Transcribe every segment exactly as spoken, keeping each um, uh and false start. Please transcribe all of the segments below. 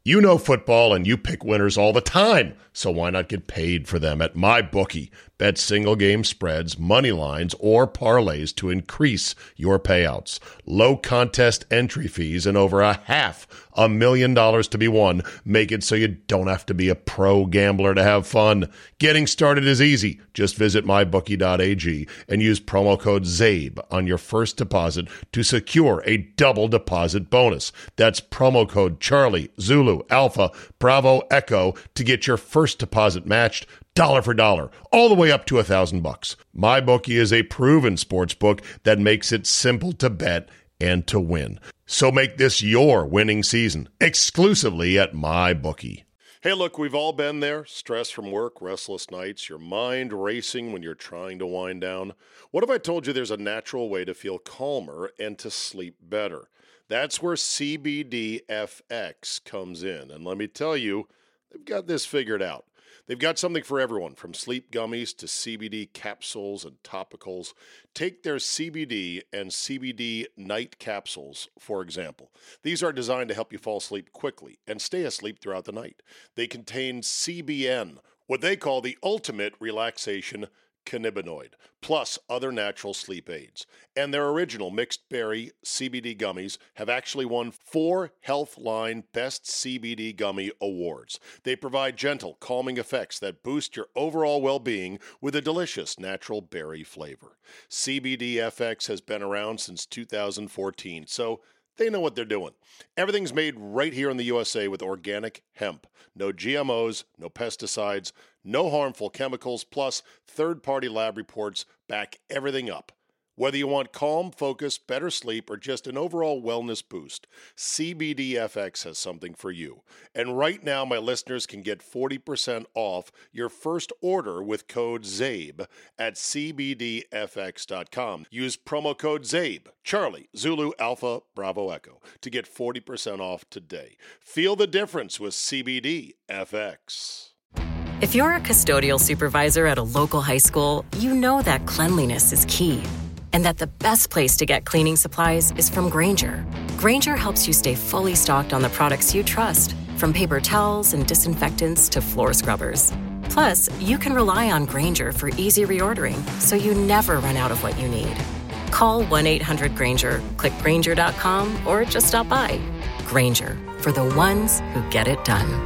You know football and you pick winners all the time, so why not get paid for them at MyBookie? Bet single game spreads, money lines, or parlays to increase your payouts. Low contest entry fees and over a half a million dollars to be won make it so you don't have to be a pro gambler to have fun. Getting started is easy. Just visit my bookie dot a g and use promo code ZABE on your first deposit to secure a double deposit bonus. That's promo code Charlie, Zulu, Alpha, Bravo, Echo to get your first deposit matched dollar for dollar, all the way up to a thousand bucks. MyBookie is a proven sports book that makes it simple to bet and to win. So make this your winning season exclusively at MyBookie. Hey, look, we've all been there. Stress from work, restless nights, your mind racing when you're trying to wind down. What if I told you there's a natural way to feel calmer and to sleep better? That's where C B D F X comes in. And let me tell you, they've got this figured out. They've got something for everyone, from sleep gummies to C B D capsules and topicals. Take their C B D and C B D night capsules, for example. These are designed to help you fall asleep quickly and stay asleep throughout the night. They contain C B N, what they call the ultimate relaxation cannabinoid, plus other natural sleep aids. And their original mixed berry C B D gummies have actually won four Healthline Best C B D Gummy Awards. They provide gentle, calming effects that boost your overall well-being with a delicious natural berry flavor. C B D F X has been around since two thousand fourteen, so they know what they're doing. Everything's made right here in the U S A with organic hemp. No G M Os, no pesticides, no harmful chemicals, plus third-party lab reports back everything up. Whether you want calm, focus, better sleep, or just an overall wellness boost, C B D F X has something for you. And right now, my listeners can get forty percent off your first order with code ZABE at c b d f x dot com. Use promo code ZABE, Charlie, Zulu, Alpha, Bravo, Echo, to get forty percent off today. Feel the difference with C B D F X. If you're a custodial supervisor at a local high school, you know that cleanliness is key. And that the best place to get cleaning supplies is from Grainger. Grainger helps you stay fully stocked on the products you trust, from paper towels and disinfectants to floor scrubbers. Plus, you can rely on Grainger for easy reordering, so you never run out of what you need. Call one eight hundred Grainger, click Grainger dot com, or just stop by. Grainger, for the ones who get it done.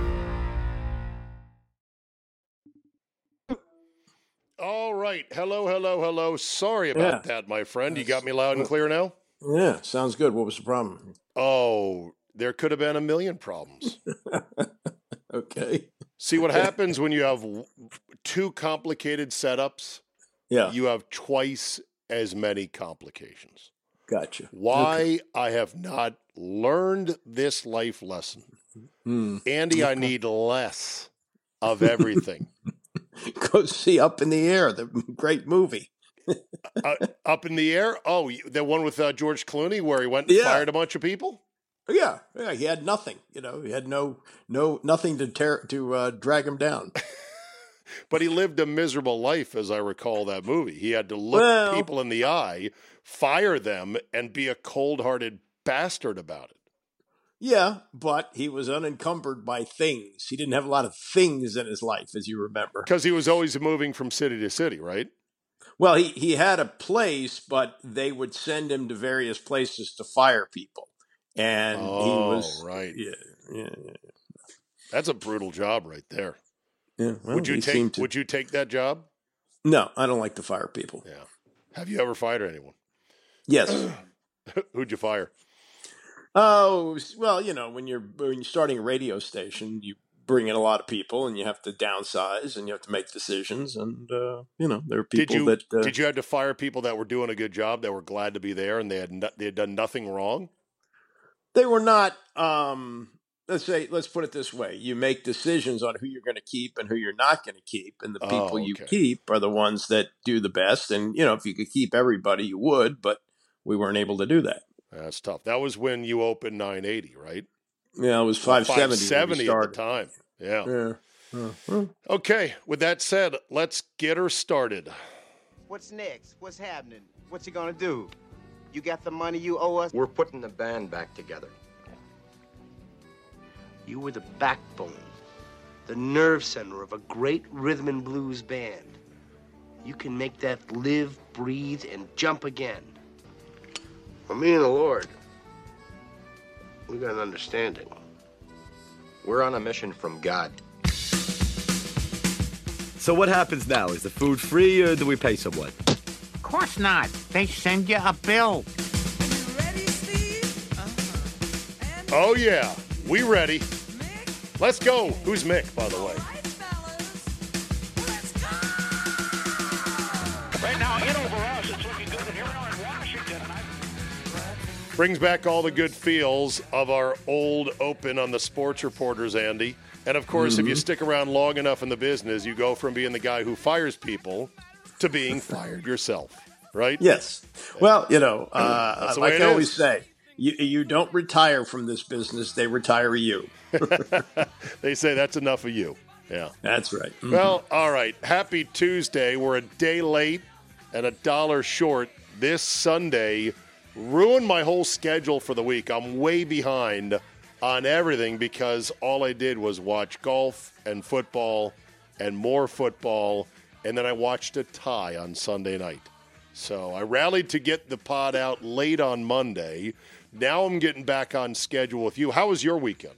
All right. Hello, hello, hello. Sorry about yeah. that, my friend. You got me loud and clear now? Yeah, sounds good. What was the problem? Oh, there could have been a million problems. Okay. See, what happens when you have two complicated setups? Yeah. You have twice as many complications. Gotcha. Why okay. I have not learned this life lesson. Mm. Andy, I need less of everything. Go see Up in the Air, the great movie. uh, Up in the Air? Oh, the one with uh, George Clooney where he went and yeah. fired a bunch of people? Yeah, yeah. He had nothing. You know, he had no, no, nothing to tear to uh, drag him down. But he lived a miserable life, as I recall that movie. He had to look well, people in the eye, fire them, and be a cold-hearted bastard about it. Yeah, but he was unencumbered by things. He didn't have a lot of things in his life, as you remember. Because he was always moving from city to city, right? Well, he, he had a place, but they would send him to various places to fire people. And oh, he was... right. Yeah, yeah, yeah. That's a brutal job right there. Yeah, well, would you take to... Would you take that job? No, I don't like to fire people. Yeah. Have you ever fired anyone? Yes. Who'd you fire? Oh, well, you know, when you're when you're starting a radio station, you bring in a lot of people, and you have to downsize, and you have to make decisions, and uh, you know, there are people did you, that uh, did you have to fire people that were doing a good job, that were glad to be there, and they had no, they had done nothing wrong? They were not. Um, let's say, let's put it this way: you make decisions on who you're going to keep and who you're not going to keep, and the people oh, okay. you keep are the ones that do the best. And you know, if you could keep everybody, you would, but we weren't able to do that. That's tough. That was when you opened nine eighty, right? Yeah, it was five seventy. five seventy at the time. Yeah. Yeah. Uh-huh. Okay. With that said, let's get her started. What's next? What's happening? What you gonna do? You got the money you owe us? We're putting the band back together. You were the backbone, the nerve center of a great rhythm and blues band. You can make that live, breathe, and jump again. Well, me and the Lord, we got an understanding. We're on a mission from God. So what happens now? Is the food free or do we pay someone? Of course not. They send you a bill. Oh, yeah. We ready. Let's go. Who's Mick, by the way? Right now, in over us, it's looking good. And here we are in Washington. Brings back all the good feels of our old open on the sports reporters, Andy. And, of course, mm-hmm. if you stick around long enough in the business, you go from being the guy who fires people to being fired yourself, right? Yes. Well, you know, uh, like I always is. say, you, you don't retire from this business. They retire you. They say that's enough of you. Yeah. That's right. Mm-hmm. Well, all right. Happy Tuesday. We're a day late and a dollar short this Sunday. Ruined my whole schedule for the week. I'm way behind on everything because all I did was watch golf and football and more football, and then I watched a tie on Sunday night. So I rallied to get the pod out late on Monday. Now I'm getting back on schedule with you. How was your weekend?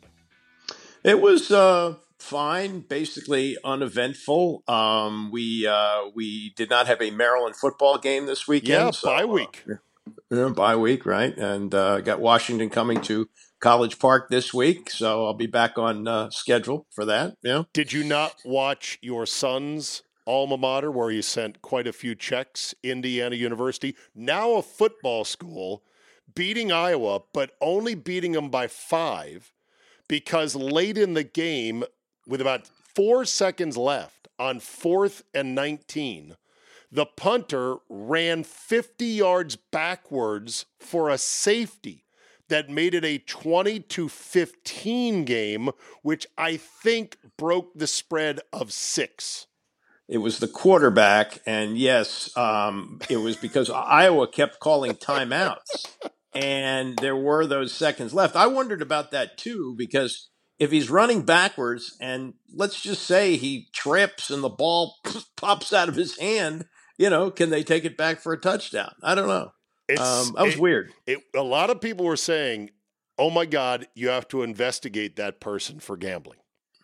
It was uh, fine, basically uneventful. Um, we uh, we did not have a Maryland football game this weekend. Yeah, so, bye week. Uh, yeah, bye week, right? And uh, got Washington coming to College Park this week, so I'll be back on uh, schedule for that. Yeah. Did you not watch your son's alma mater, where you sent quite a few checks, Indiana University, now a football school, beating Iowa, but only beating them by five because late in the game, with about four seconds left on fourth and nineteen, the punter ran fifty yards backwards for a safety that made it a twenty to fifteen game, which I think broke the spread of six. It was the quarterback, and yes, um, it was because Iowa kept calling timeouts, and there were those seconds left. I wondered about that, too, because if he's running backwards, and let's just say he trips and the ball pops out of his hand, you know, can they take it back for a touchdown? I don't know. It's, um, that was it, weird. It, a lot of people were saying, oh, my God, you have to investigate that person for gambling.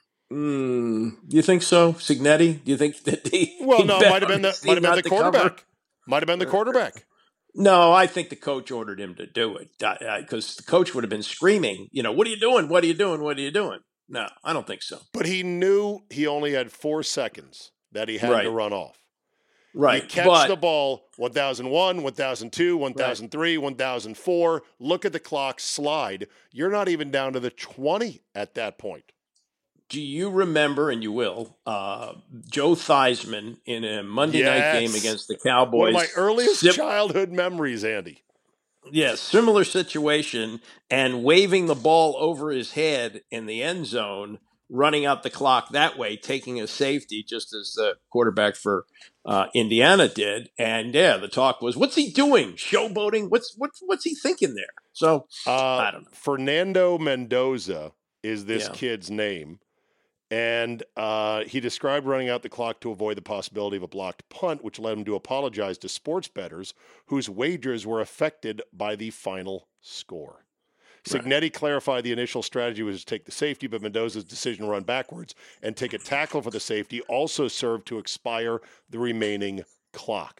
Mm, do you think so, Cignetti? Do you think that he? Well, he no, it might have been the might have been the quarterback. Might have been the quarterback. No, I think the coach ordered him to do it because the coach would have been screaming, you know, what are you doing? What are you doing? What are you doing? No, I don't think so. But he knew he only had four seconds that he had right. to run off. Right. You catch but, the ball one thousand one, one thousand two, one thousand three, right. one thousand four. Look at the clock slide. You're not even down to the twenty at that point. Do you remember, and you will, uh, Joe Theismann in a Monday yes. night game against the Cowboys? One of my earliest Sim- childhood memories, Andy. Yes, similar situation, and waving the ball over his head in the end zone, running out the clock that way, taking a safety, just as the quarterback for uh, Indiana did. And yeah, the talk was, "What's he doing? Showboating? What's what's what's he thinking there?" So uh, I don't know. Fernando Mendoza is this Yeah. kid's name. And uh, he described running out the clock to avoid the possibility of a blocked punt, which led him to apologize to sports bettors whose wagers were affected by the final score. Right. Cignetti clarified the initial strategy was to take the safety, but Mendoza's decision to run backwards and take a tackle for the safety also served to expire the remaining clock.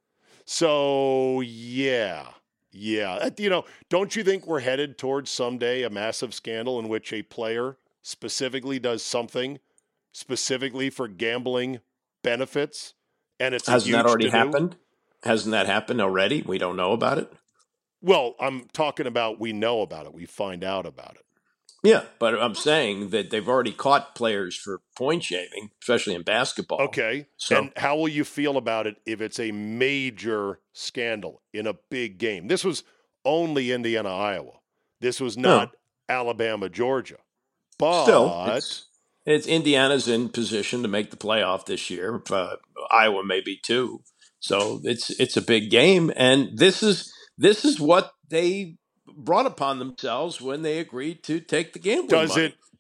So, yeah. Yeah. You know, don't you think we're headed towards someday a massive scandal in which a player specifically does something specifically for gambling benefits, and it's hasn't that already to-do? happened? Hasn't that happened already? We don't know about it. Well, I'm talking about we know about it. We find out about it. Yeah, but I'm saying that they've already caught players for point shaving, especially in basketball. Okay. So, and how will you feel about it if it's a major scandal in a big game? This was only Indiana, Iowa. This was not no. Alabama, Georgia. But still, it's, it's Indiana's in position to make the playoff this year. Uh, Iowa maybe too. So it's it's a big game, and this is this is what they brought upon themselves when they agreed to take the gambling does money. it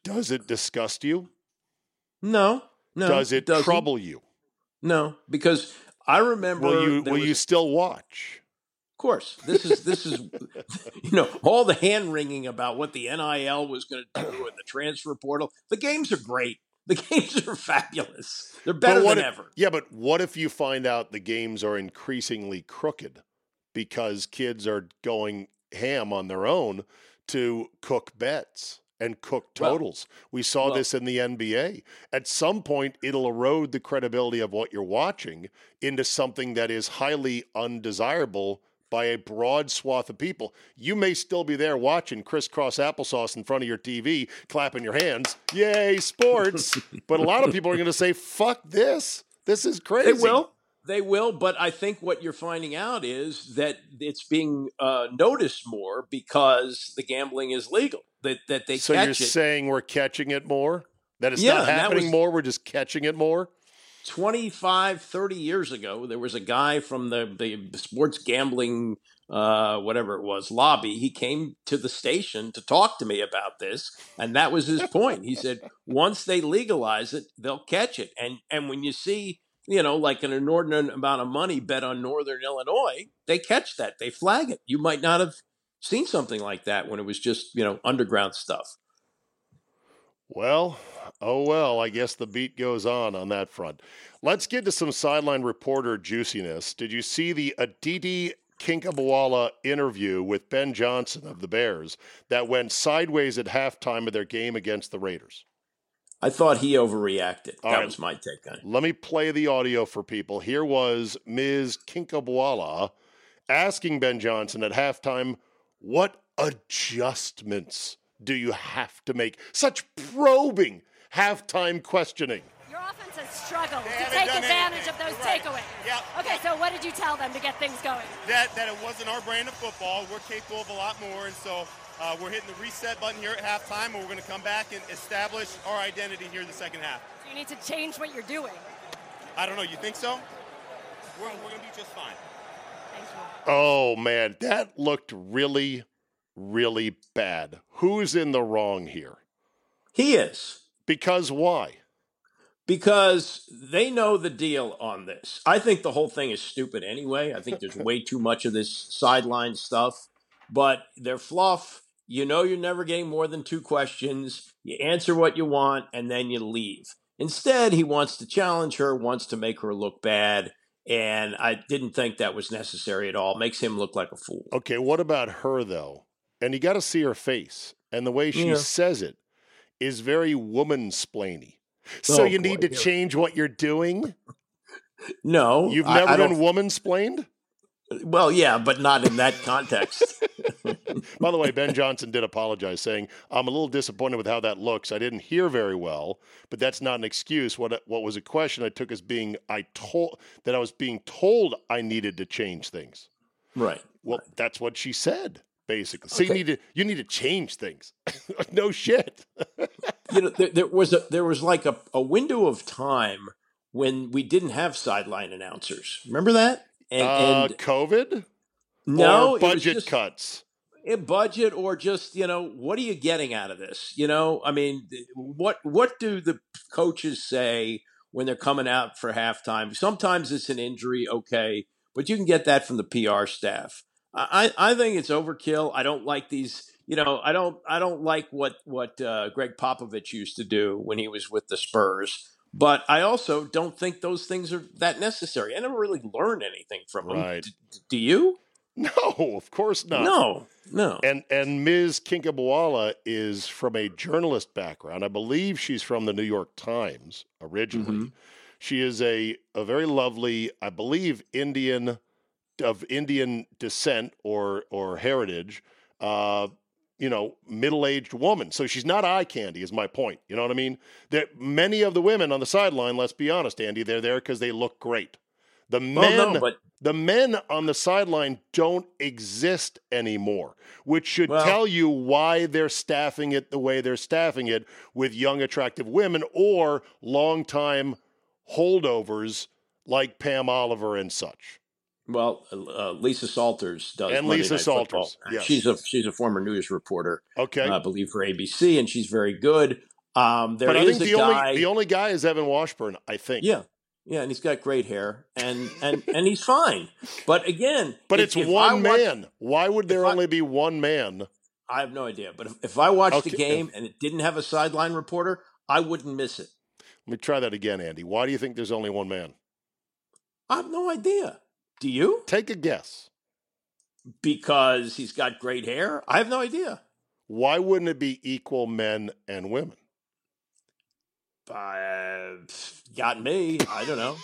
Does it disgust you? No, no. Does it doesn't. trouble you? No, because I remember. Will you there will was- you still watch? Of course, this is this is you know all the hand wringing about what the N I L was going to do and the transfer portal. The games are great. The games are fabulous. They're better But what than if- ever. Yeah, but what if you find out the games are increasingly crooked because kids are going ham on their own to cook bets and cook Well- totals? We saw well- this in the N B A. At some point, it'll erode the credibility of what you're watching into something that is highly undesirable by a broad swath of people. You may still be there watching crisscross applesauce in front of your T V, clapping your hands. Yay, sports. But a lot of people are going to say, fuck this. This is crazy. They will. They will. But I think what you're finding out is that it's being uh, noticed more because the gambling is legal. That that they So catch you're it. saying we're catching it more? That it's Yeah, not and that happening was- more? We're just catching it more? twenty-five, thirty years ago, there was a guy from the, the sports gambling, uh, whatever it was, lobby. He came to the station to talk to me about this, and that was his point. He said, once they legalize it, they'll catch it. And and when you see, you know, like an inordinate amount of money bet on Northern Illinois, they catch that. They flag it. You might not have seen something like that when it was just, you know, underground stuff. Well, oh well, I guess the beat goes on on that front. Let's get to some sideline reporter juiciness. Did you see the Aditi Kinkhabwala interview with Ben Johnson of the Bears that went sideways at halftime of their game against the Raiders? I thought he overreacted. All that right. was my take on it. Let me play the audio for people. Here was Miz Kinkhabwala asking Ben Johnson at halftime, what adjustments do you have to make? Such probing halftime questioning. Your offense has struggled They to haven't take done advantage anything. of those Right. takeaways. Yep. Okay, so what did you tell them to get things going? That that it wasn't our brand of football. We're capable of a lot more, and so uh, we're hitting the reset button here at halftime, and we're going to come back and establish our identity here in the second half. So you need to change what you're doing. I don't know. You think so? We're, we're going to be just fine. Thank you. Oh, man, that looked really, really bad. Who's in the wrong here? He is. Because why? Because they know the deal on this. I think the whole thing is stupid anyway. I think there's way too much of this sideline stuff, but they're fluff. You know you're never getting more than two questions. You answer what you want, and then you leave. Instead, he wants to challenge her, wants to make her look bad, and I didn't think that was necessary at all. Makes him look like a fool. Okay, what about her, though? And you got to see her face. And the way she Yeah. says it is very woman-splainy. So Oh, you need boy, to here- change what you're doing? No. You've I- never I been don't- woman-splained? Well, yeah, but not in that context. By the way, Ben Johnson did apologize, saying, I'm a little disappointed with how that looks. I didn't hear very well, but that's not an excuse. What what was a question I took as being I told that I was being told I needed to change things. Right. Well, that's what she said, basically. So you Okay. need to you need to change things. No shit. You know, there, there was a there was like a, a window of time when we didn't have sideline announcers. Remember that? And, uh, and COVID? no, Or it was budget just cuts? a budget, or just you know, what are you getting out of this? You know, I mean, what what do the coaches say when they're coming out for halftime? Sometimes it's an injury, okay, but you can get that from the P R staff. I I think it's overkill. I don't like these. You know, I don't I don't like what what uh, Greg Popovich used to do when he was with the Spurs. But I also don't think those things are that necessary. I never really learned anything from them. Right. D- do you? No, of course not. No, no. And and Miz Kinkhabwala is from a journalist background. I believe she's from the New York Times originally. Mhm. She is a, a very lovely, I believe, Indian of Indian descent or or heritage. Uh, you know, middle-aged woman. So she's not eye candy is my point. You know what I mean? That many of the women on the sideline, let's be honest, Andy, they're there because they look great. The men, Well, no, but the men on the sideline don't exist anymore, which should Well- tell you why they're staffing it the way they're staffing it with young, attractive women or longtime holdovers like Pam Oliver and such. well, uh, Lisa Salters does And Monday Lisa Night Salters, Football. yes. She's a she's a former news reporter, Okay. uh, I believe for A B C, and she's very good. Um, there but I is think a the guy. only the only guy is Evan Washburn. I think. Yeah, yeah, and he's got great hair, and and and he's fine. But again, but if, it's if one watch, man. Why would there I, only be one man? I have no idea. But if, if I watched Okay. the game and it didn't have a sideline reporter, I wouldn't miss it. Let me try that again, Andy. Why do you think there's only one man? I have no idea. Do you? Take a guess. Because he's got great hair? I have no idea. Why wouldn't it be equal men and women? Uh, got me. I don't know.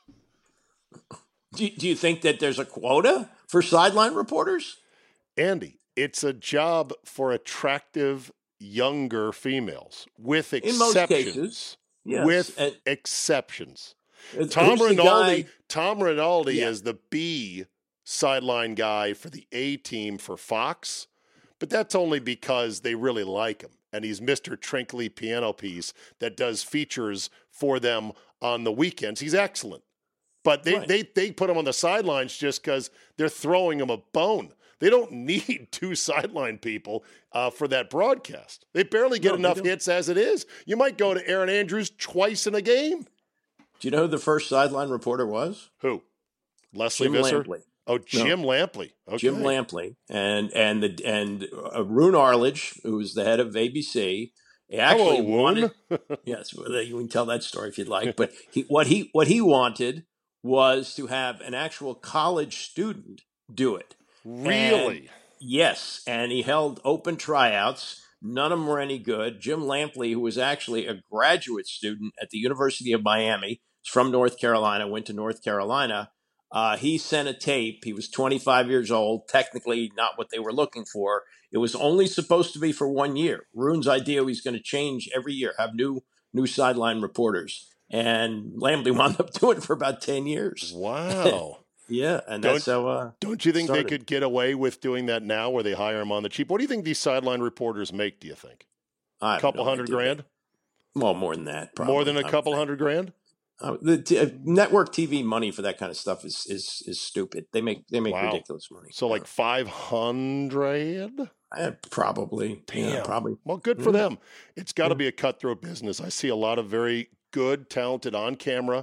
do, do you think that there's a quota for sideline reporters? Andy, it's a job for attractive younger females with exceptions. In most cases, yes. With and, exceptions. Tom Rinaldi, Tom Rinaldi yeah. is the B sideline guy for the A team for Fox, but that's only because they really like him. And he's Mister Trinkly Piano Piece that does features for them on the weekends. He's excellent. But they, right. they, they put him on the sidelines just because they're throwing him a bone. They don't need two sideline people uh, for that broadcast. They barely get no, enough hits as it is. You might go to Aaron Andrews twice in a game. Do you know who the first sideline reporter was? Who? Leslie Jim Visser? Lampley. Oh, Jim no. Lampley. Okay. Jim Lampley. And and the and uh, Roone Arledge, who was the head of A B C, he actually Hello, wanted. Yes, well, you can tell that story if you'd like. But he, what he what he wanted was to have an actual college student do it. Really? And, yes, and he held open tryouts. None of them were any good. Jim Lampley, who was actually a graduate student at the University of Miami, is from North Carolina, went to North Carolina. Uh, he sent a tape. He was twenty-five years old, technically not what they were looking for. It was only supposed to be for one year. Roone's idea was going to change every year, have new new sideline reporters. And Lampley wound up doing it for about ten years. Wow. Yeah, and don't, that's how uh, Don't you think started. they could get away with doing that now where they hire them on the cheap? What do you think these sideline reporters make, do you think? A couple no hundred idea. grand? Well, more than that, probably. More than a couple hundred grand? Uh, the t- uh, network T V money for that kind of stuff is is is stupid. They make they make wow. ridiculous money. So like five hundred? Uh, probably. Damn. Yeah, probably. Well, good for mm. them. It's got to mm. be a cutthroat business. I see a lot of very good, talented, on-camera,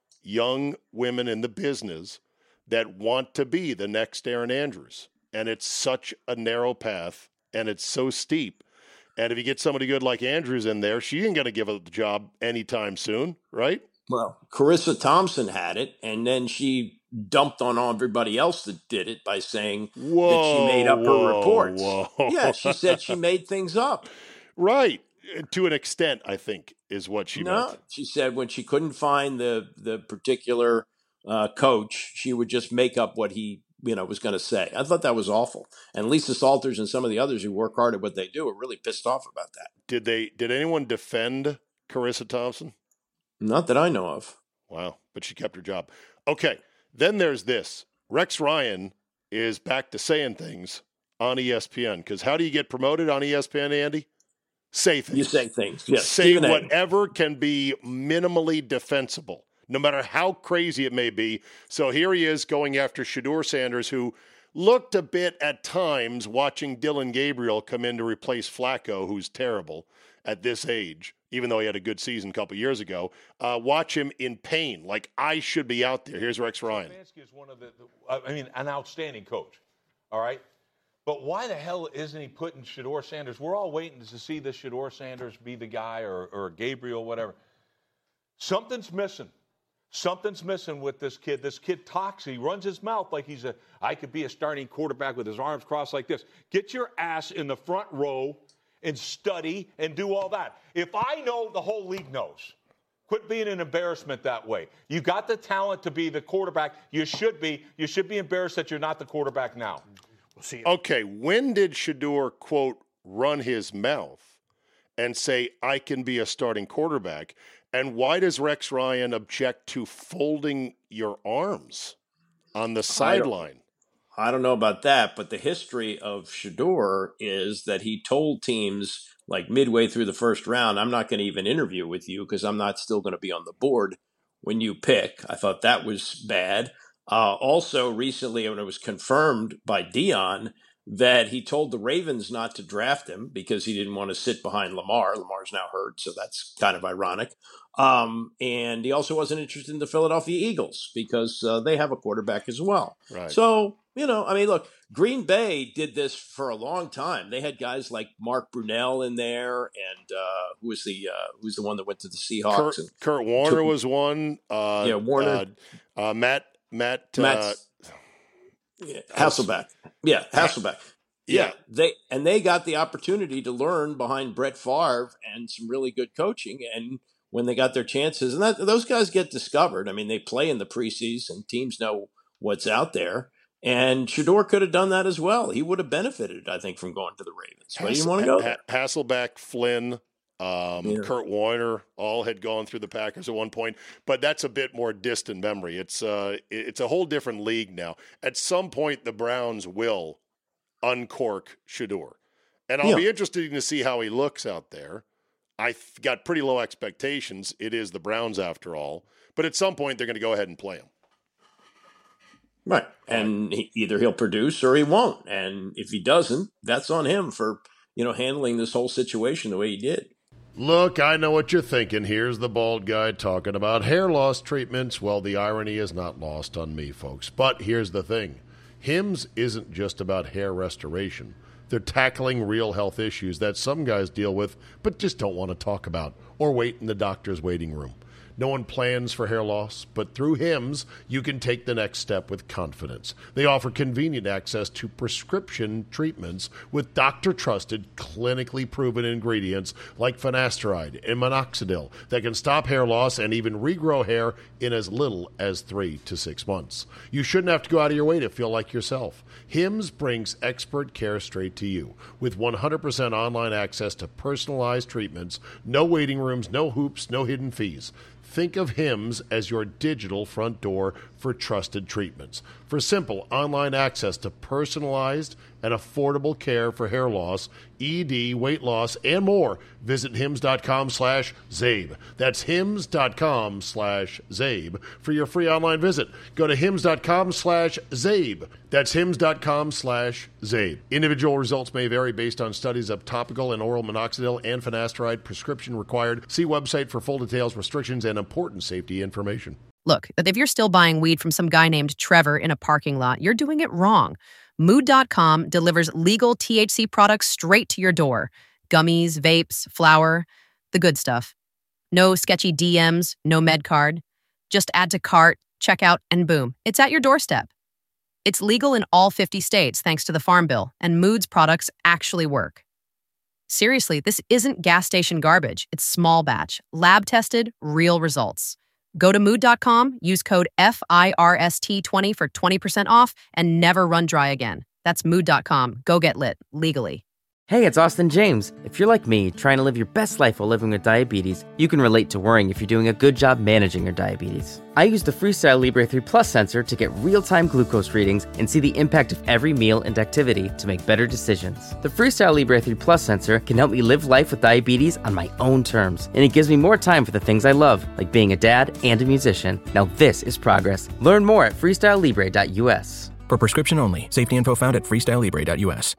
young women in the business that want to be the next Aaron Andrews. And it's such a narrow path, and it's so steep. And if you get somebody good like Andrews in there, she ain't going to give up the job anytime soon, right? Well, Carissa Thompson had it, and then she dumped on everybody else that did it by saying whoa, that she made up whoa, her reports. Whoa. Yeah, she said she made things up. Right. To an extent, I think, is what she no, meant. She said when she couldn't find the, the particular uh, coach, she would just make up what he you know, was going to say. I thought that was awful. And Lisa Salters and some of the others who work hard at what they do are really pissed off about that. Did they? Did anyone defend Carissa Thompson? Not that I know of. Wow. But she kept her job. Okay. Then there's this. Rex Ryan is back to saying things on E S P N. Because how do you get promoted on E S P N, Andy? Say things. You say things. Yes. Say Stephen whatever A. can be minimally defensible, no matter how crazy it may be. So here he is going after Shedeur Sanders, who looked a bit at times watching Dylan Gabriel come in to replace Flacco, who's terrible at this age, even though he had a good season a couple years ago. Uh, watch him in pain, like I should be out there. Here's Rex Ryan. Stefanski is one of the, the, I mean, an outstanding coach, all right? But why the hell isn't he putting Shedeur Sanders? We're all waiting to see the Shedeur Sanders be the guy or, or Gabriel, whatever. Something's missing. Something's missing with this kid. This kid talks. He runs his mouth like he's a, I could be a starting quarterback with his arms crossed like this. Get your ass in the front row and study and do all that. If I know, the whole league knows. Quit being an embarrassment that way. You got the talent to be the quarterback. You should be. You should be embarrassed that you're not the quarterback now. We'll see. Okay, when did Shedeur, quote, run his mouth and say, I can be a starting quarterback? And why does Rex Ryan object to folding your arms on the sideline? I don't, I don't know about that, but the history of Shedeur is that he told teams like midway through the first round, I'm not going to even interview with you because I'm not still going to be on the board when you pick. I thought that was bad. Uh, also, recently, when it was confirmed by Dion, that he told the Ravens not to draft him because he didn't want to sit behind Lamar. Lamar's now hurt, so that's kind of ironic. Um, and he also wasn't interested in the Philadelphia Eagles because uh, they have a quarterback as well. Right. So, you know, I mean, look, Green Bay did this for a long time. They had guys like Mark Brunell in there, and uh, who was the uh, who's the one that went to the Seahawks? Kurt, and Kurt Warner took, was one. Uh, yeah, Warner. Uh, uh, Matt Matt. Matt Uh, yeah, Hasselbeck. Yeah, Hasselbeck. Yeah. yeah, they and they got the opportunity to learn behind Brett Favre and some really good coaching. And when they got their chances, and that, those guys get discovered. I mean, they play in the preseason. Teams know what's out there. And Shedeur could have done that as well. He would have benefited, I think, from going to the Ravens. But he didn't want to go there. Hasselbeck, Flynn, um, Yeah. Kurt Warner, all had gone through the Packers at one point. But that's a bit more distant memory. It's uh, it's a whole different league now. At some point, the Browns will uncork Shedeur. And I'll Yeah. be interested to see how he looks out there. I've got pretty low expectations. It is the Browns after all. But at some point, they're going to go ahead and play him. Right. And he, either he'll produce or he won't. And if he doesn't, that's on him for, you know, handling this whole situation the way he did. Look, I know what you're thinking. Here's the bald guy talking about hair loss treatments. Well, the irony is not lost on me, folks. But here's the thing. Hims isn't just about hair restoration. They're tackling real health issues that some guys deal with but just don't want to talk about or wait in the doctor's waiting room. No one plans for hair loss, but through Hims, you can take the next step with confidence. They offer convenient access to prescription treatments with doctor-trusted, clinically proven ingredients like finasteride and minoxidil that can stop hair loss and even regrow hair in as little as three to six months. You shouldn't have to go out of your way to feel like yourself. Hims brings expert care straight to you with one hundred percent online access to personalized treatments, no waiting rooms, no hoops, no hidden fees. Think of Hims as your digital front door for trusted treatments. For simple online access to personalized and affordable care for hair loss, E D, weight loss, and more, visit hims.com slash Zabe. That's hims.com slash Zabe for your free online visit. Go to hims.com slash Zabe. That's hims.com slash Zabe. Individual results may vary based on studies of topical and oral minoxidil and finasteride. Prescription required. See website for full details, restrictions, and important safety information. Look, if you're still buying weed from some guy named Trevor in a parking lot, you're doing it wrong. Mood dot com delivers legal T H C products straight to your door. Gummies, vapes, flour, the good stuff. No sketchy D Ms, no med card. Just add to cart, check out, and boom, it's at your doorstep. It's legal in all fifty states thanks to the Farm Bill, and Mood's products actually work. Seriously, this isn't gas station garbage. It's small batch, lab tested, real results. Go to mood dot com, use code F I R S T twenty for twenty percent off, and never run dry again. That's mood dot com. Go get lit, legally. Hey, it's Austin James. If you're like me, trying to live your best life while living with diabetes, you can relate to worrying if you're doing a good job managing your diabetes. I use the Freestyle Libre three Plus sensor to get real-time glucose readings and see the impact of every meal and activity to make better decisions. The Freestyle Libre three Plus sensor can help me live life with diabetes on my own terms, and it gives me more time for the things I love, like being a dad and a musician. Now this is progress. Learn more at freestyle libre dot U S. For prescription only. Safety info found at freestyle libre dot U S.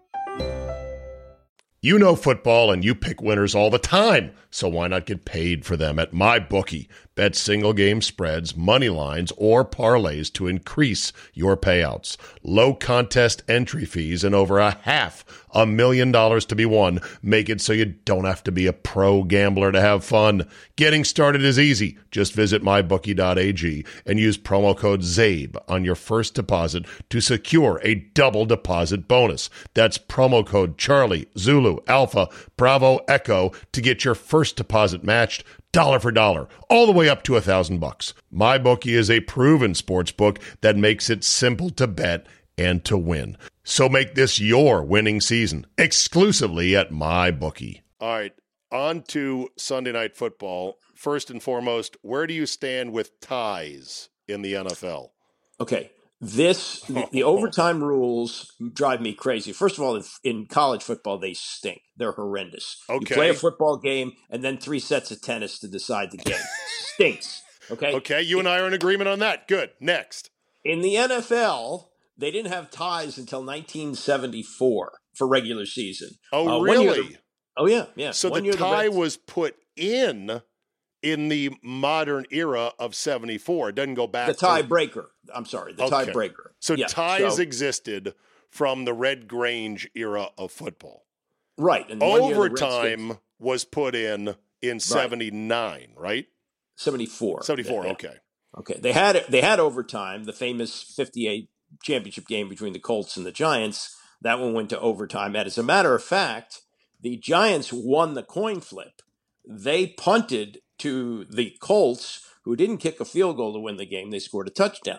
You know football and you pick winners all the time, so why not get paid for them at MyBookie? Bet single game spreads, money lines, or parlays to increase your payouts. Low contest entry fees and over a half a million dollars to be won make it so you don't have to be a pro gambler to have fun. Getting started is easy. Just visit my bookie dot a g and use promo code ZABE on your first deposit to secure a double deposit bonus. That's promo code Charlie, Zulu, Alpha, Bravo, Echo to get your first deposit matched dollar for dollar, all the way up to a thousand bucks. MyBookie is a proven sports book that makes it simple to bet and to win. So make this your winning season exclusively at MyBookie. All right, on to Sunday Night Football. First and foremost, where do you stand with ties in the N F L? Okay. This, the, the overtime rules drive me crazy. First of all, in, in college football, they stink. They're horrendous. Okay. You play a football game and then three sets of tennis to decide the game. Stinks. Okay. Okay. You and I are in agreement on that. Good. Next. In the N F L, they didn't have ties until nineteen seventy-four for regular season. Oh, uh, really? The, oh, yeah, yeah. So one the year tie the Reds, was put in in the modern era of seventy-four. It doesn't go back. The tiebreaker. I'm sorry, the okay. tiebreaker. So yeah, ties so, existed from the Red Grange era of football. Right. And overtime was put in in seventy-nine, right? right? seventy-four. seventy-four, yeah. okay. Okay. They had they had overtime, the famous fifty-eight championship game between the Colts and the Giants. That one went to overtime. And as a matter of fact, the Giants won the coin flip. They punted to the Colts, who didn't kick a field goal to win the game. They scored a touchdown.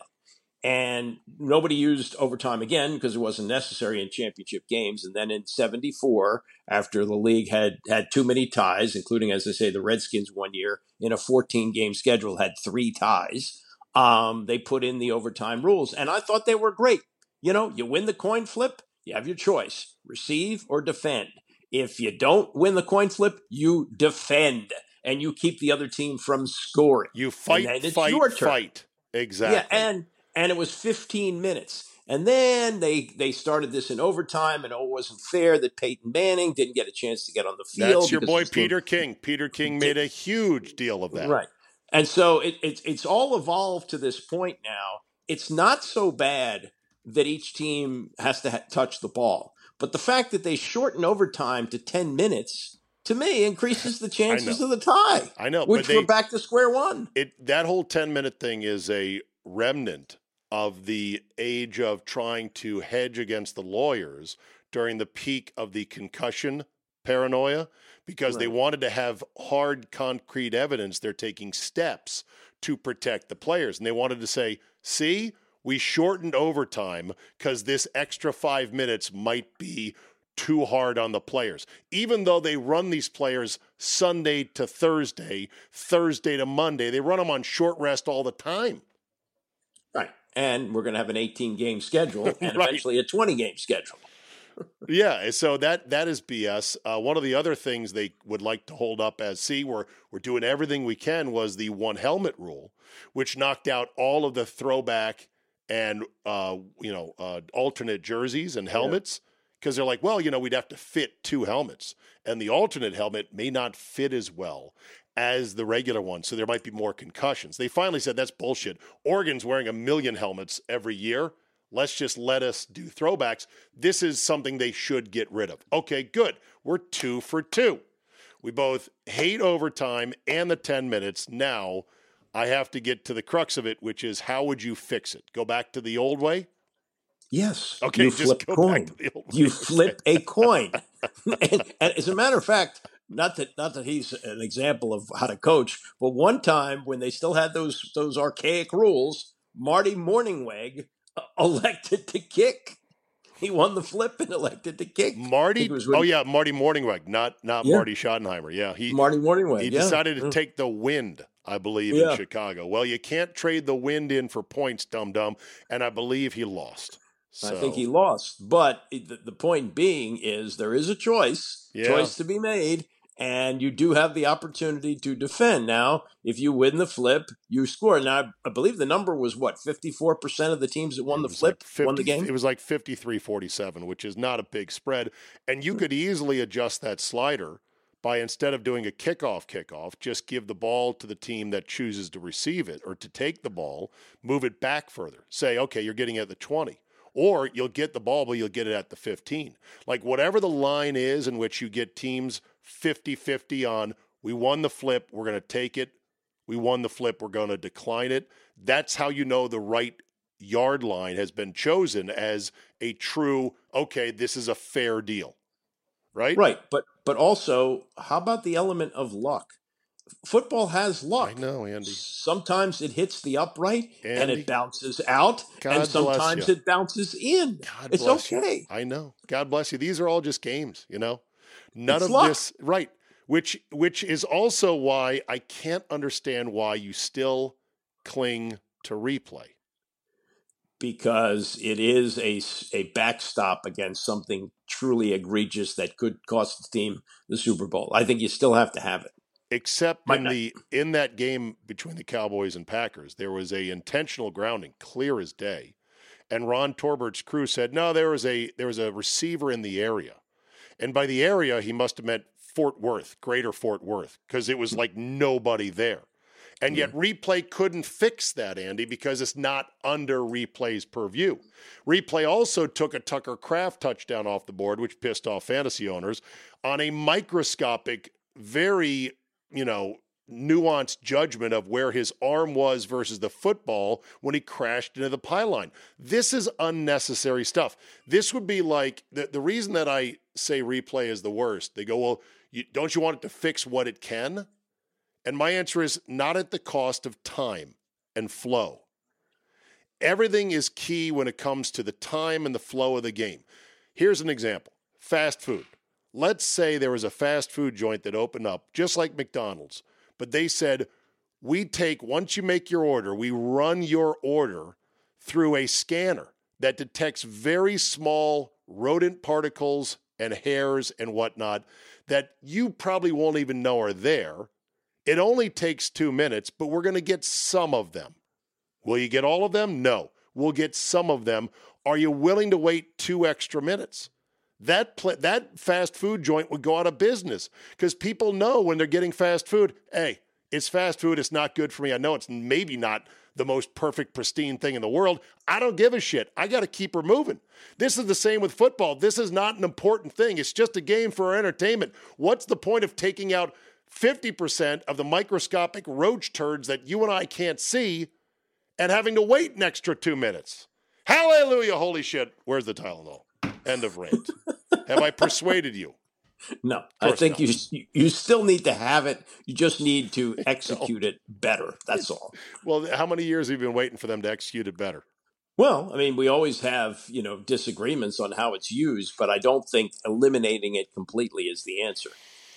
And nobody used overtime again because it wasn't necessary in championship games. And then in seventy-four, after the league had had too many ties, including, as I say, the Redskins one year in a fourteen-game schedule had three ties, um, they put in the overtime rules. And I thought they were great. You know, you win the coin flip, you have your choice, receive or defend. If you don't win the coin flip, you defend and you keep the other team from scoring. You fight, and it's fight, your turn. fight. Exactly. Yeah, and and it was fifteen minutes. And then they they started this in overtime, and oh, it wasn't fair that Peyton Manning didn't get a chance to get on the field. That's your boy team, Peter King. Peter King made a huge deal of that. Right. And so it, it, it's all evolved to this point now. It's not so bad that each team has to ha- touch the ball. But the fact that they shorten overtime to ten minutes, to me, increases the chances of the tie. I know. Which but they, we're back to square one. It That whole ten-minute thing is a remnant of the age of trying to hedge against the lawyers during the peak of the concussion paranoia, because right. they wanted to have hard, concrete evidence they're taking steps to protect the players. And they wanted to say, see, we shortened overtime because this extra five minutes might be too hard on the players. Even though they run these players Sunday to Thursday, Thursday to Monday, they run them on short rest all the time. Right. And we're going to have an eighteen-game schedule and right. eventually a twenty-game schedule. yeah, so that that is B S. Uh, one of the other things they would like to hold up as, see, we're, we're doing everything we can, was the one helmet rule, which knocked out all of the throwback and, uh, you know, uh, alternate jerseys and helmets, because yeah. they're like, well, you know, we'd have to fit two helmets, and the alternate helmet may not fit as well as the regular one, so there might be more concussions. They finally said that's bullshit. Oregon's wearing a million helmets every year. Let's just let us do throwbacks. This is something they should get rid of. Okay, good. We're two for two. We both hate overtime and the ten minutes. Now I have to get to the crux of it, which is, how would you fix it? Go back to the old way? Yes. Okay, you just flip go coin. back to the old way. You flip a coin. and, and as a matter of fact, Not that not that he's an example of how to coach, but one time when they still had those those archaic rules, Marty Morningweg elected to kick. He won the flip and elected to kick. Marty, really, oh yeah, Marty Morningweg, not not yeah. Marty Schottenheimer. Yeah, he Marty Morningweg. He yeah. decided to yeah. take the wind, I believe, yeah. in Chicago. Well, you can't trade the wind in for points, dum dum, and I believe he lost. So. I think he lost, but the, the point being is there is a choice, yeah. choice to be made. And you do have the opportunity to defend. Now, if you win the flip, you score. Now, I believe the number was, what, fifty-four percent of the teams that won the flip like fifty, won the game? It was like fifty-three forty-seven, which is not a big spread. And you could easily adjust that slider by, instead of doing a kickoff kickoff, just give the ball to the team that chooses to receive it or to take the ball, move it back further. Say, okay, you're getting at the twenty. Or you'll get the ball, but you'll get it at the fifteen. Like whatever the line is in which you get teams fifty-fifty on, we won the flip, we're going to take it. We won the flip, we're going to decline it. That's how you know the right yard line has been chosen as a true, okay, this is a fair deal. Right? Right. But but also, how about the element of luck? Football has luck. I know, Andy. Sometimes it hits the upright Andy, and it bounces out, God and sometimes it bounces in. God it's bless okay. You. I know. God bless you. These are all just games, you know. None it's of luck. this, right? Which which is also why I can't understand why you still cling to replay. Because it is a, a backstop against something truly egregious that could cost the team the Super Bowl. I think you still have to have it. Except Might in not. the in that game between the Cowboys and Packers, there was a intentional grounding, clear as day, And Ron Torbert's crew said, no, there was a there was a receiver in the area. And by the area, he must have meant Fort Worth, greater Fort Worth, because it was like nobody there. And yet replay couldn't fix that, Andy, because it's not under replay's purview. Replay also took a Tucker Kraft touchdown off the board, which pissed off fantasy owners, on a microscopic, very, you know, nuanced judgment of where his arm was versus the football when he crashed into the pylon. This is unnecessary stuff. This would be like, the, the reason that I say replay is the worst, they go, well, you, don't you want it to fix what it can? And my answer is not at the cost of time and flow. Everything is key when it comes to the time and the flow of the game. Here's an example. Fast food. Let's say there was a fast food joint that opened up, just like McDonald's, but they said, we take, once you make your order, we run your order through a scanner that detects very small rodent particles and hairs and whatnot that you probably won't even know are there. It only takes two minutes, but we're going to get some of them. Will you get all of them? No. We'll get some of them. Are you willing to wait two extra minutes? That pl- that fast food joint would go out of business because people know when they're getting fast food, hey, it's fast food. It's not good for me. I know it's maybe not the most perfect, pristine thing in the world. I don't give a shit. I got to keep her moving. This is the same with football. This is not an important thing. It's just a game for our entertainment. What's the point of taking out fifty percent of the microscopic roach turds that you and I can't see and having to wait an extra two minutes? Hallelujah, holy shit. Where's the Tylenol? End of rant. Have I persuaded you? No, I think you you still need to have it. You just need to execute it better. That's all. Well, how many years have you been waiting for them to execute it better? Well, I mean, we always have, you know, disagreements on how it's used, but I don't think eliminating it completely is the answer.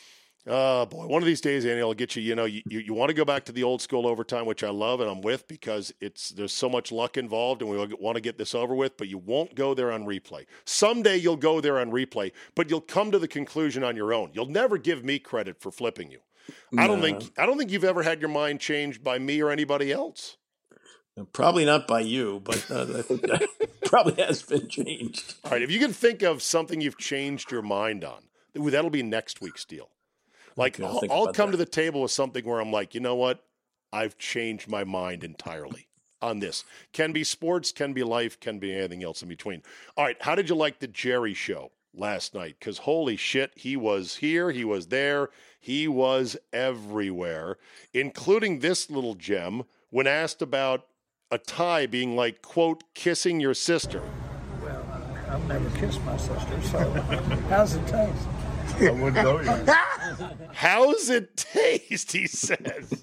Oh, boy. One of these days, Andy, I'll get you, you know, you, you, you want to go back to the old school overtime, which I love and I'm with because it's there's so much luck involved and we want to get this over with, but you won't go there on replay. Someday you'll go there on replay, but you'll come to the conclusion on your own. You'll never give me credit for flipping you. No. I don't think I don't think you've ever had your mind changed by me or anybody else. Probably not by you, but uh, I think that probably has been changed. All right, if you can think of something you've changed your mind on, that'll be next week's deal. Like, okay, I'll, I'll, I'll come that. to the table with something where I'm like, you know what? I've changed my mind entirely on this. Can be sports, can be life, can be anything else in between. All right, how did you like the Jerry show last night? Because holy shit, he was here, he was there, he was everywhere, including this little gem when asked about a tie being like, quote, kissing your sister. Well, I've never kissed my sister, so how's it taste? I wouldn't know you. How's it taste, he says.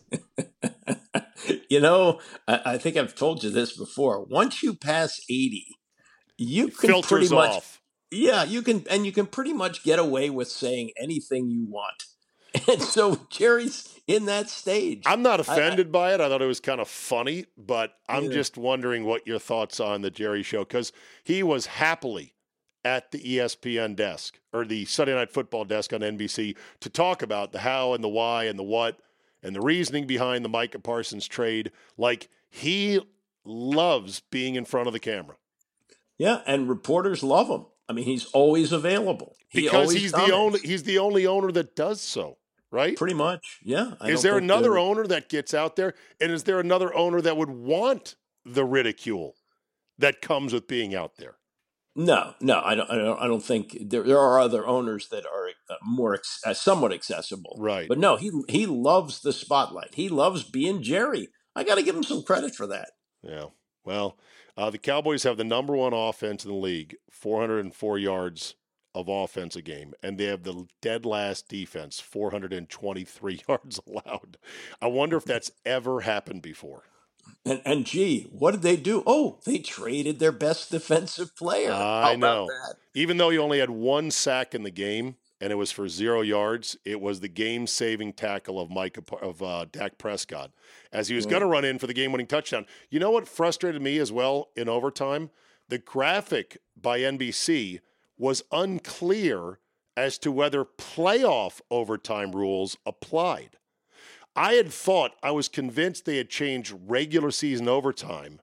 You know, I, I think I've told you this before. Once you pass eighty, you can Filters pretty much, off. Yeah, you can, and you can pretty much get away with saying anything you want. And so Jerry's in that stage. I'm not offended I, I, by it. I thought it was kind of funny, but I'm yeah. just wondering what your thoughts are on the Jerry show, because he was happily at the E S P N desk or the Sunday Night Football desk on N B C to talk about the how and the why and the what and the reasoning behind the Micah Parsons trade. Like, he loves being in front of the camera. Yeah, and reporters love him. I mean, he's always available. He because always he's comments. the only he's the only owner that does so, right? Pretty much, yeah. I is there another they're... owner that gets out there, and is there another owner that would want the ridicule that comes with being out there? No, no, I don't. I don't, I don't think there. There are other owners that are more uh, somewhat accessible, right? But no, he he loves the spotlight. He loves being Jerry. I got to give him some credit for that. Yeah. Well, uh, the Cowboys have the number one offense in the league, four hundred four yards of offense a game, and they have the dead last defense, four hundred twenty-three yards allowed. I wonder if that's ever happened before. And, and gee, what did they do? Oh, they traded their best defensive player. I How know. about that? Even though he only had one sack in the game, and it was for zero yards, it was the game-saving tackle of Mike of uh, Dak Prescott, as he was mm. going to run in for the game-winning touchdown. You know what frustrated me as well in overtime? The graphic by N B C was unclear as to whether playoff overtime rules applied. I had thought, I was convinced they had changed regular season overtime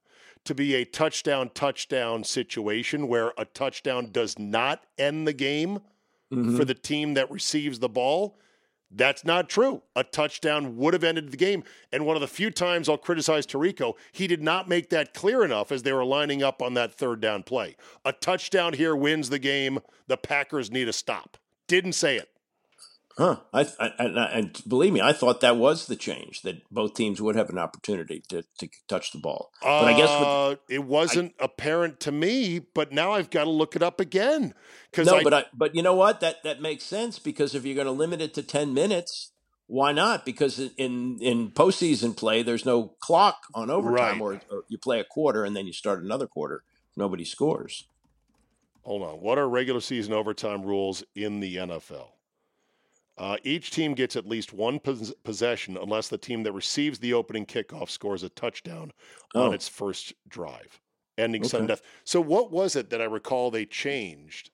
to be a touchdown-touchdown situation where a touchdown does not end the game mm-hmm. for the team that receives the ball. That's not true. A touchdown would have ended the game. And one of the few times I'll criticize Tirico, he did not make that clear enough as they were lining up on that third down play. A touchdown here wins the game. The Packers need a stop. Didn't say it. Huh. I, I, and, and believe me, I thought that was the change, that both teams would have an opportunity to, to touch the ball. But uh, I guess with, it wasn't I, apparent to me, but now I've got to look it up again. No, I, but I, but you know what? That that makes sense, because if you're going to limit it to ten minutes, why not? Because in in postseason play, there's no clock on overtime, right. or, or you play a quarter and then you start another quarter. Nobody scores. Hold on. What are regular season overtime rules in the N F L? Uh, each team gets at least one pos- possession unless the team that receives the opening kickoff scores a touchdown oh. on its first drive, ending okay. sudden death. So what was it that I recall they changed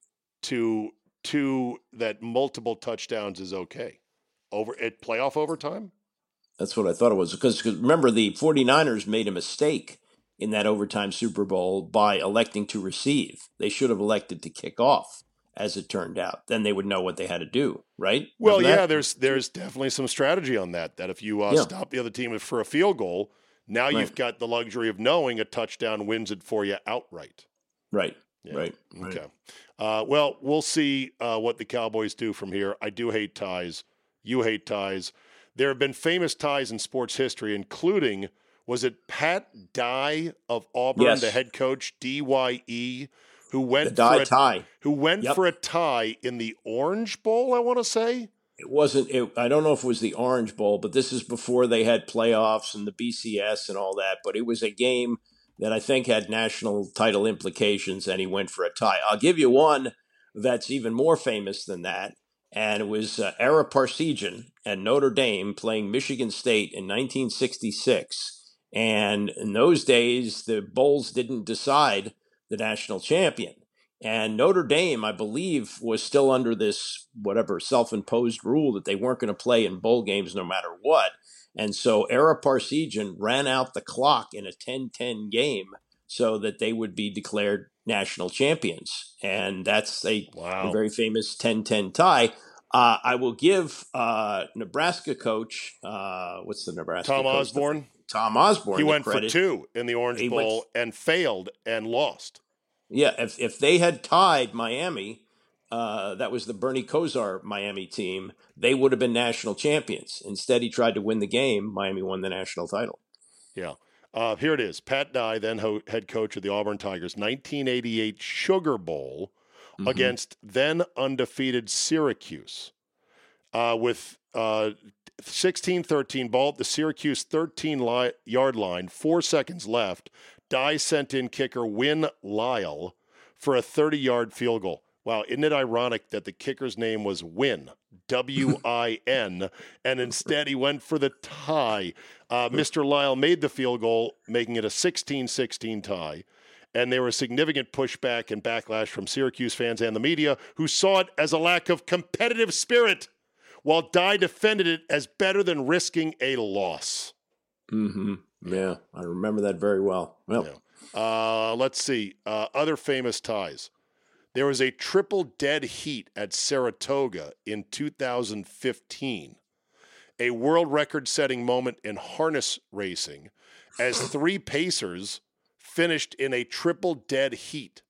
to to that multiple touchdowns is okay? Over at playoff overtime? That's what I thought it was. Because remember, the 49ers made a mistake in that overtime Super Bowl by electing to receive. They should have elected to kick off, as it turned out. Then they would know what they had to do, right? Well, yeah, there's there's definitely some strategy on that, that if you uh, yeah. stop the other team for a field goal, now right. you've got the luxury of knowing a touchdown wins it for you outright. Right, yeah. right. Okay. Uh, well, we'll see uh, what the Cowboys do from here. I do hate ties. You hate ties. There have been famous ties in sports history, including, was it Pat Dye of Auburn, yes. the head coach, D Y E, who went the for a tie, who went yep. for a tie in the Orange Bowl, I want to say? It wasn't, it, I don't know if it was the Orange Bowl, but this is before they had playoffs and the B C S and all that. But it was a game that I think had national title implications, and he went for a tie. I'll give you one that's even more famous than that. And it was uh, Ara Parseghian and Notre Dame playing Michigan State in nineteen sixty-six. And in those days, the bowls didn't decide the national champion. And Notre Dame, I believe, was still under this whatever self-imposed rule that they weren't going to play in bowl games no matter what. And so Ara Parseghian ran out the clock in a ten ten game so that they would be declared national champions. And that's a, wow. a very famous ten ten tie. Uh, I will give uh, Nebraska coach, uh, what's the Nebraska Tom coach? Osborne. Tom Osborne. He went credit. for two in the Orange he Bowl went, and failed and lost. Yeah, if if they had tied Miami, uh, that was the Bernie Kosar Miami team, they would have been national champions. Instead, he tried to win the game. Miami won the national title. Yeah. Uh, here it is. Pat Dye, then ho- head coach of the Auburn Tigers, nineteen eighty-eight Sugar Bowl mm-hmm. against then undefeated Syracuse. Uh, with uh, sixteen thirteen ball at the Syracuse thirteen-yard line, four seconds left. Dye sent in kicker Win Lyle for a thirty-yard field goal. Wow, isn't it ironic that the kicker's name was Win, W I N, and instead he went for the tie. Uh, Mister Lyle made the field goal, making it a sixteen sixteen tie. And there was significant pushback and backlash from Syracuse fans and the media, who saw it as a lack of competitive spirit, while Dye defended it as better than risking a loss. Mm-hmm. Yeah, I remember that very well. Well, yeah. uh, let's see. Uh, other famous ties. There was a triple dead heat at Saratoga in two thousand fifteen, a world record-setting moment in harness racing, as three pacers finished in a triple dead heat.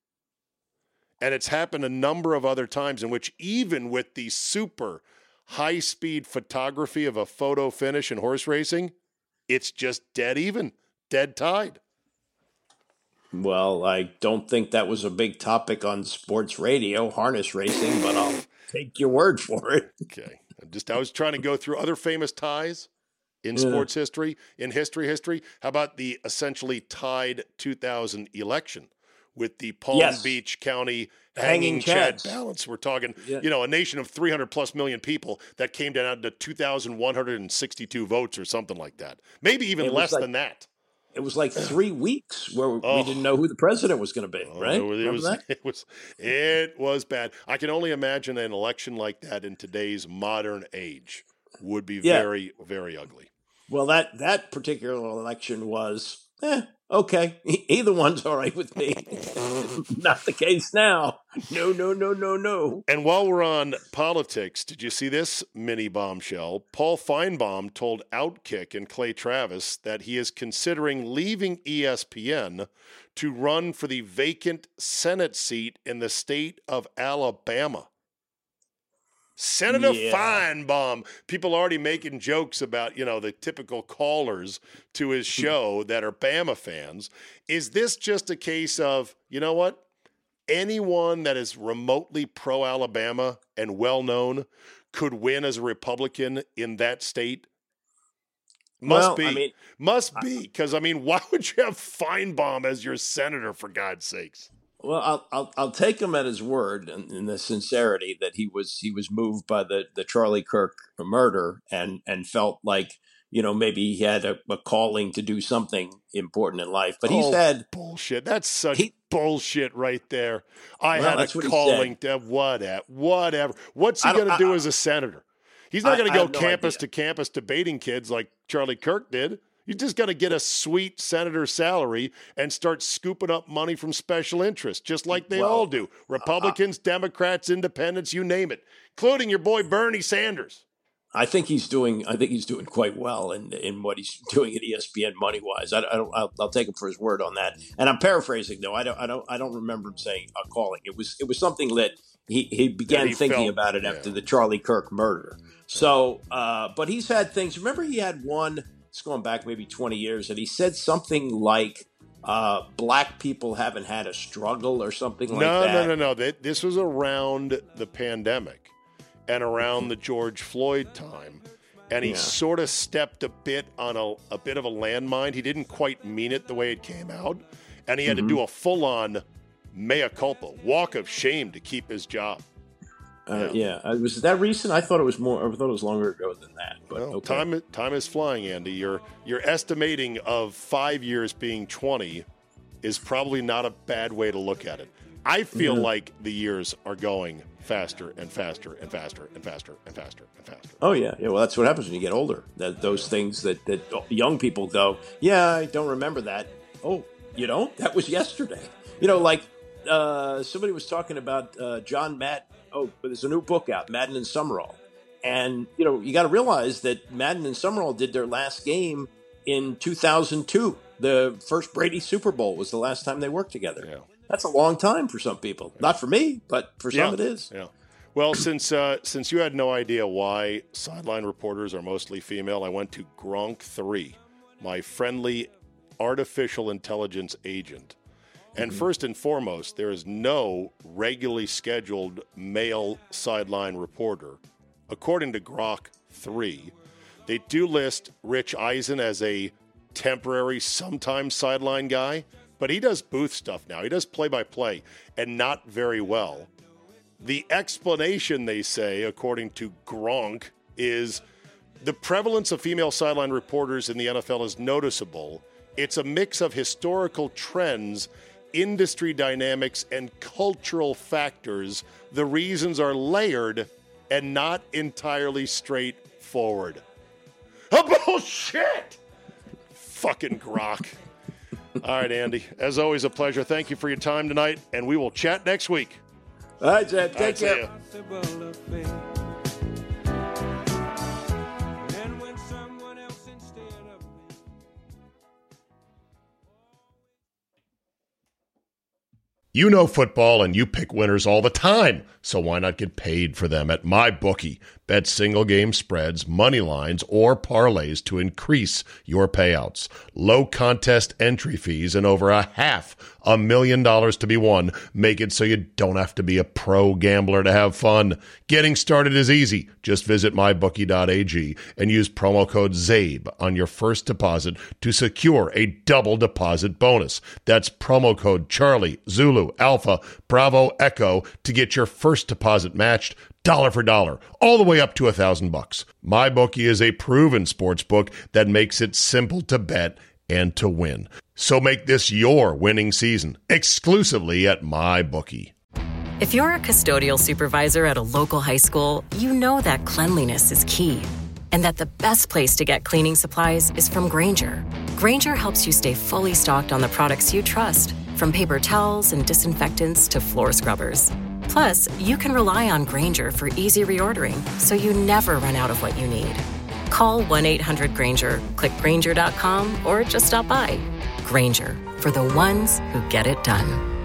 And it's happened a number of other times in which, even with the super high-speed photography of a photo finish in horse racing, it's just dead even, dead tied. Well, I don't think that was a big topic on sports radio, harness racing, but I'll take your word for it. Okay. Just I was trying to go through other famous ties in yeah. sports history, in history history. How about the essentially tied two thousand election with the Palm yes. Beach County hanging, hanging Chad balance? We're talking, yeah. you know, a nation of three hundred plus million people that came down to two thousand one hundred sixty-two votes or something like that. Maybe even it less like, than that. It was like three weeks where oh. we didn't know who the president was going to be, oh, right? It was, it was, that? it was it was bad. I can only imagine an election like that in today's modern age would be yeah. very, very ugly. Well, that, that particular election was, eh, Okay, e- either one's all right with me. Not the case now. No, no, no, no, no. And while we're on politics, did you see this mini bombshell? Paul Feinbaum told Outkick and Clay Travis that he is considering leaving E S P N to run for the vacant Senate seat in the state of Alabama. Senator Yeah. Feinbaum. People already making jokes about, you know, the typical callers to his show that are Bama fans. Is this just a case of, you know what? Anyone that is remotely pro-Alabama and well-known could win as a Republican in that state? Must Well, be. I mean- Must be. Because, I mean, why would you have Feinbaum as your senator, for God's sakes? Well, I'll I'll, I'll take him at his word and, and the sincerity that he was he was moved by the, the Charlie Kirk murder and and felt like, you know, maybe he had a, a calling to do something important in life. But he's Oh, had bullshit. That's such bullshit right there. I Well, had that's a what he calling to whatever, whatever. What's he I don't- going to do I- as a senator? He's not I- going I to go have no campus idea. to campus debating kids like Charlie Kirk did. He's just going to get a sweet senator salary and start scooping up money from special interests, just like they Well, all do. Republicans, Democrats, Independents, you name it, including your boy Bernie Sanders. I think he's doing. I think he's doing quite well in in what he's doing at E S P N money wise. I, I don't. I'll, I'll take him for his word on that. And I'm paraphrasing though. I don't. I don't. I don't remember him saying a calling. It was. It was something that he he began That he thinking felt- about it yeah. after the Charlie Kirk murder. So, uh, but he's had things. Remember, he had one. It's going back maybe twenty years, and he said something like, uh, "Black people haven't had a struggle" or something like no, that. no, no, no. Th- This was around the pandemic and around the George Floyd time. And he Yeah. sort of stepped a bit on a, a bit of a landmine. He didn't quite mean it the way it came out. And he had Mhm. to do a full-on mea culpa, walk of shame to keep his job. Uh, yeah, Uh, was that recent? I thought it was more. I thought it was longer ago than that. But Well, okay. time, time is flying, Andy. Your, your estimating of five years being twenty is probably not a bad way to look at it. I feel Mhm. like the years are going faster and faster and faster and faster and faster and faster. Oh yeah, yeah. Well, that's what happens when you get older. That those things that that young people go, yeah, I don't remember that. Oh, you don't? That was yesterday. You know, like uh, somebody was talking about uh, John Madden. Oh, but there's a new book out, Madden and Summerall, and you know you got to realize that Madden and Summerall did their last game in two thousand two. The first Brady Super Bowl was the last time they worked together. Yeah. That's a long time for some people. Not for me, but for some Yeah, it is. Yeah. Well, since uh, since you had no idea why sideline reporters are mostly female, I went to Gronk three, my friendly artificial intelligence agent. And first and foremost, there is no regularly scheduled male sideline reporter. According to Grok three, they do list Rich Eisen as a temporary, sometimes sideline guy, but he does booth stuff now. He does play-by-play, and not very well. The explanation, they say, according to Gronk, is the prevalence of female sideline reporters in the N F L is noticeable. It's a mix of historical trends, industry dynamics, and cultural factors. The reasons are layered and not entirely straightforward. Oh, bullshit! Fucking Grok. All right, Andy. As always, a pleasure. Thank you for your time tonight, and we will chat next week. All right, Jed. All right, Take see care. ya. You know football and you pick winners all the time, so why not get paid for them at MyBookie? Bet single game spreads, money lines, or parlays to increase your payouts. Low contest entry fees and over a half a million dollars to be won make it so you don't have to be a pro gambler to have fun. Getting started is easy. Just visit my bookie dot a g and use promo code ZABE on your first deposit to secure a double deposit bonus. That's promo code Charlie, Zulu, Alpha, Bravo, Echo to get your first deposit matched dollar for dollar, all the way up to a thousand bucks. MyBookie is a proven sports book that makes it simple to bet and to win. So make this your winning season exclusively at MyBookie. If you're a custodial supervisor at a local high school, you know that cleanliness is key and that the best place to get cleaning supplies is from Grainger. Grainger helps you stay fully stocked on the products you trust, from paper towels and disinfectants to floor scrubbers. Plus, you can rely on Grainger for easy reordering, so you never run out of what you need. Call one eight hundred Grainger, click Grainger dot com, or just stop by. Grainger, for the ones who get it done.